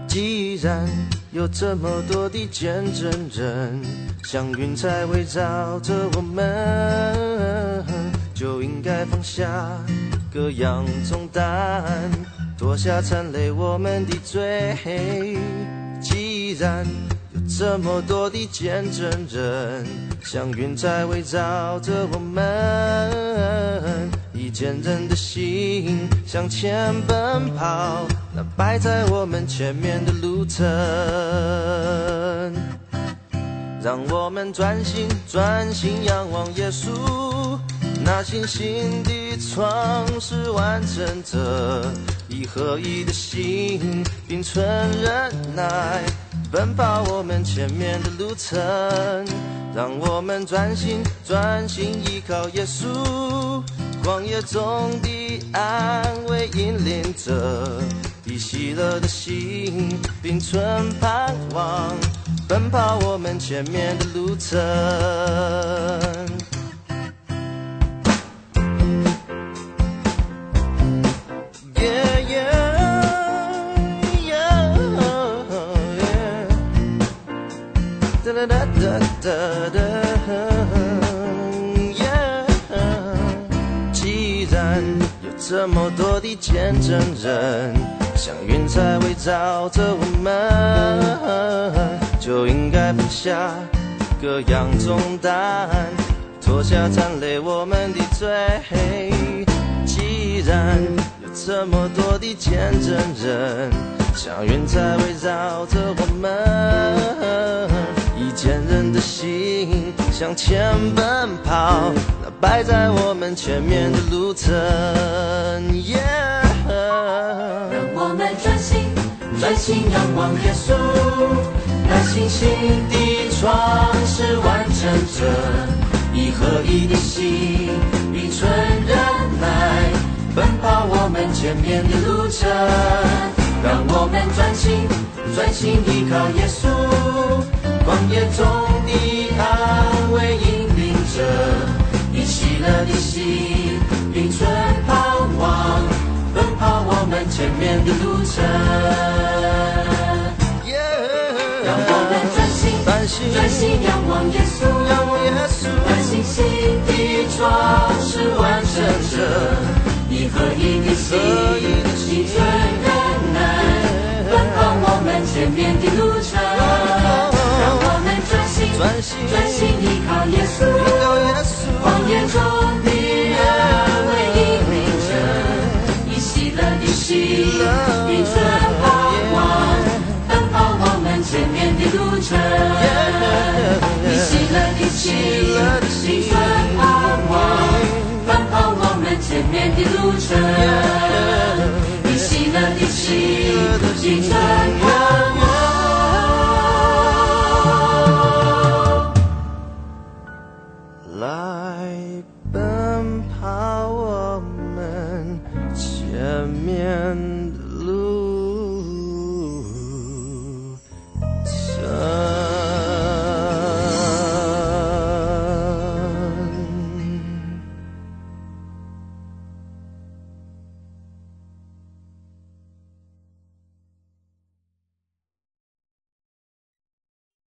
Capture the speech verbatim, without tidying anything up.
既然有这么多的见证人，像云彩围绕着我们，就应该放下各样重担，脱下缠累我们的罪。既然有这么多的见证人，像云彩围绕着我们，以坚韧的心向前奔跑，那摆在我们前面的路程。让我们专心专心仰望耶稣，那信心的创始完成者，以合一的心并存忍耐，奔跑我们前面的路程。让我们专心专心依靠耶稣，旷野中的安慰引领者，以喜乐的心并存盼望，奔跑我们前面的路程。Da da da da da yeah， 既然有这么多的见证人，像云彩围绕着我们，就应该放下各样重担，脱下缠累我们的罪。既然有这么多的见证人，像云彩围绕着我们，以坚韧的心向前奔跑，那摆在我们前面的路程。yeah， 让我们专心专心仰望耶稣，那信心的创始完成者，以合一的心并存忍耐，奔跑我们前面的路程。让我们专心专心依靠耶稣，旷野中的安慰引领者，以喜乐的心并存盼望，奔跑我们前面的路程。 yeah， 让我们专心专心专心仰望耶稣， 仰望耶稣， 那信心的创始完成者，以合一的心并存忍耐，奔跑我们前面的路程。让我们专心专心专心依靠耶稣，旷野中的安慰引领者，以喜乐的心并存盼望，奔跑我们前面的路程。以喜乐的心并存盼望，奔跑我们前面的路程。以喜乐的心并存